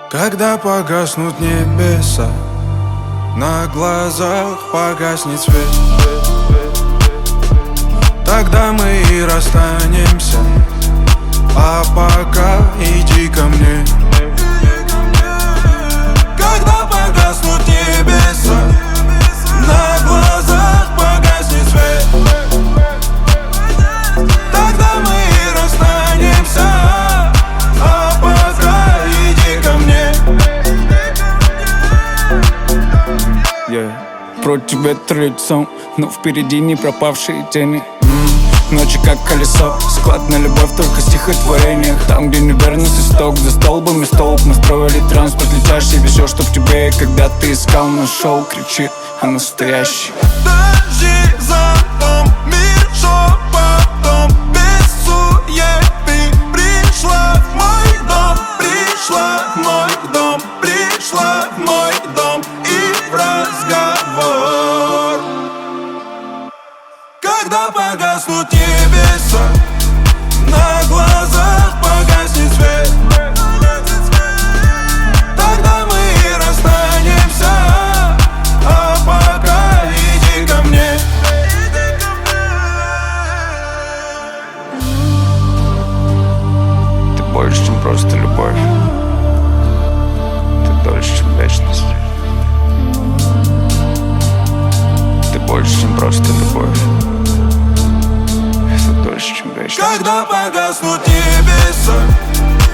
Когда погаснут небеса, на глазах погаснет свет, тогда мы и расстанемся. А пока иди ко мне. Когда погаснут небеса, на глазах погаснет свет, тогда мы и расстанемся. А пока иди ко мне. Против ветра лицом, но впереди не пропавшие тени. Ночи как колесо, склад на любовь только в стихотворениях. Там, где неверность исток, за столбами столб настроили транспорт летящий. Все, что в тебе, когда ты искал, нашел, кричит о настоящий. Дожди за дом, мир шепотом, без суеты. Пришла в мой дом, пришла в мой дом, пришла в мой дом и в разговор. Когда погаснут небеса, на глазах погаснет свет, тогда мы и расстанемся. А пока иди ко мне. Ты больше, чем просто любовь. Ты дольше, чем вечность. Ты больше, чем просто любовь. Ты дольше, чем вечность. Когда погаснут небеса,